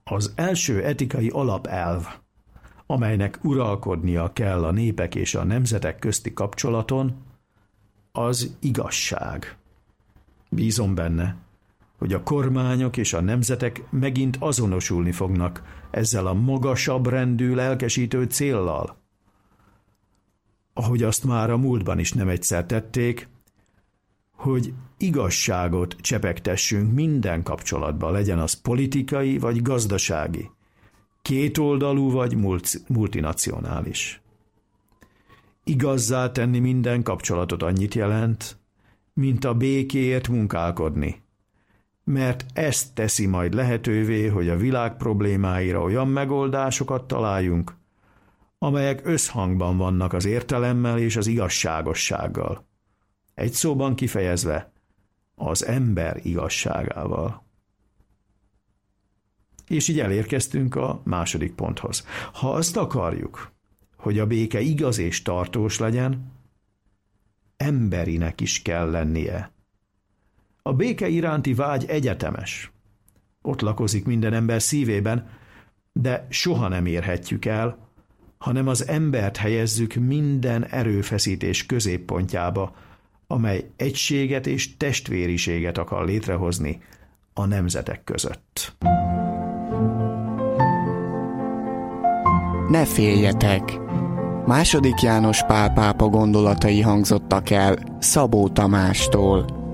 Az első etikai alapelv, amelynek uralkodnia kell a népek és a nemzetek közti kapcsolaton, az igazság. Bízom benne, hogy a kormányok és a nemzetek megint azonosulni fognak ezzel a magasabb rendű lelkesítő céllal. Ahogy azt már a múltban is nem egyszer tették, hogy igazságot csepegtessünk minden kapcsolatban, legyen az politikai vagy gazdasági, kétoldalú vagy multinacionális. Igazzá tenni minden kapcsolatot annyit jelent, mint a békéért munkálkodni, mert ezt teszi majd lehetővé, hogy a világ problémáira olyan megoldásokat találjunk, amelyek összhangban vannak az értelemmel és az igazságossággal. Egy szóban kifejezve, az ember igazságával. És így elérkeztünk a második ponthoz. Ha azt akarjuk, hogy a béke igaz és tartós legyen, emberinek is kell lennie. A béke iránti vágy egyetemes. Ott lakozik minden ember szívében, de soha nem érhetjük el, hanem az embert helyezzük minden erőfeszítés középpontjába, amely egységet és testvériséget akar létrehozni a nemzetek között. Ne féljetek! II. János Pál pápa gondolatai hangzottak el Szabó Tamástól.